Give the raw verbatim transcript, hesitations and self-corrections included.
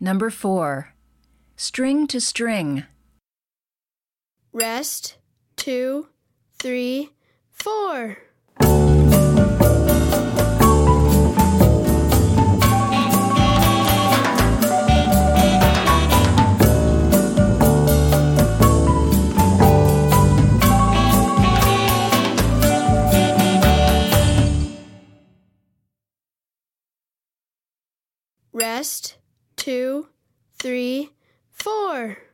Number four. String to string. Rest, two, three, four. Rest, two, three, four.